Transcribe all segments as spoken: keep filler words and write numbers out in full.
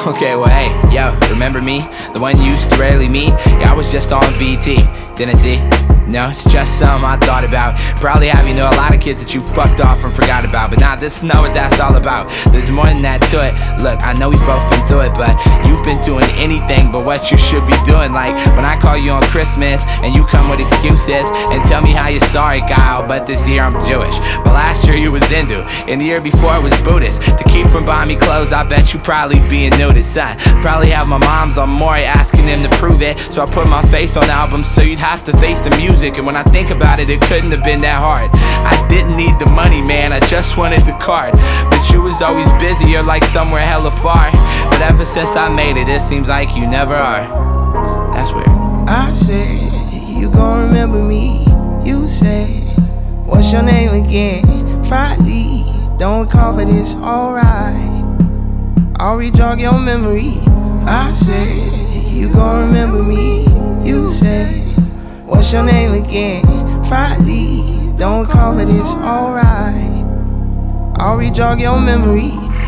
Okay, well, hey, yo, remember me? The one you used to rarely meet? Yeah, I was just on B T, didn't see? No, it's just something I thought about. Probably have you know a lot of kids that you fucked off and forgot about. But nah, this is not what that's all about. There's more than that to it. Look, I know we've both been through it, but you've been doing anything but what you should be doing. Like when I call you on Christmas and you come with excuses and tell me how you're sorry, Kyle, but this year I'm Jewish. But last year you was Hindu, and the year before it was Buddhist. To keep from buying me clothes, I bet you probably being nudist, son. Probably have my moms on Maury asking them to prove it. So I put my face on albums so you'd have to face the music. And when I think about it, it couldn't have been that hard. I didn't need the money, man, I just wanted the card. But you was always busy, you're like somewhere hella far. But ever since I made it, it seems like you never are. That's weird. I said, you gon' remember me. You said, what's your name again? Friday, don't call but it's alright. I'll re-jog your memory. I said, you gon' remember me. You said, what's your name again? Friday, don't call it, it's alright. I'll re-jog your memory.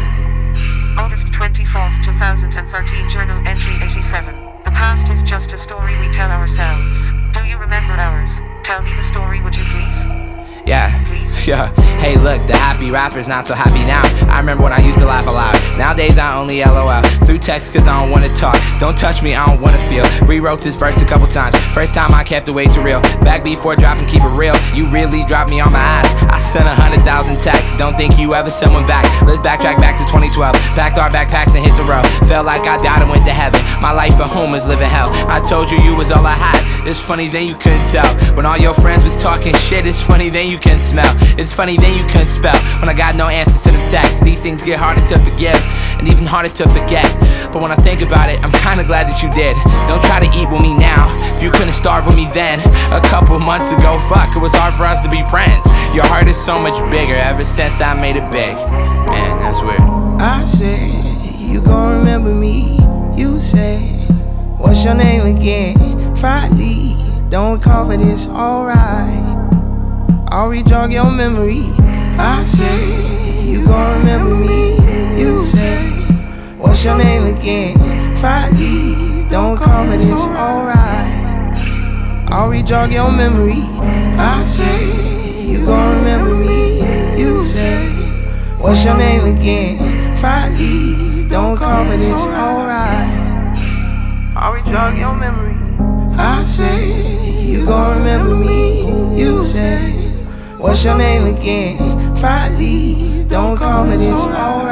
August twenty-fourth, two thousand thirteen, journal entry eighty-seven. The past is just a story we tell ourselves. Do you remember ours? Tell me the story, would you please? Yeah, Please? yeah. Hey, look, the happy rapper's not so happy now. I remember when I used to laugh aloud. Nowadays I only LOL through text cause I don't wanna talk. Don't touch me, I don't wanna feel. Rewrote this verse a couple times. First time I kept it way too real. Back before dropping, keep it real. You really dropped me on my ass. I sent a hundred thousand texts. Don't think you ever sent one back. Let's backtrack back to twenty twelve. Packed our backpacks and hit the road. Felt like I died and went to heaven. My life at home is living hell. I told you you was all I had. It's funny then you couldn't tell. When all your friends was talking shit, it's funny then you can smell. It's funny then you couldn't spell. When I got no answers to them texts, these things get harder to forgive and even harder to forget. But when I think about it, I'm kinda glad that you did. Don't try to eat with me now if you couldn't starve with me then. A couple months ago, fuck, it was hard for us to be friends. Your heart is so much bigger ever since I made it big. Man, that's weird. I said, you gon' remember me. You said, what's your name again? Friday, don't call but it's alright. I'll re-jog your memory. I said, you gon' remember me. You said, what's your name again? Friday, don't call but it's alright. I'll re-jog your memory. I said, you gon' remember me. You said, what's your name again? Friday, don't call but it's alright. I'll re-jog your memory. I say, you gon' remember me. You said, what's your name again? Friday, don't call it, it's alright.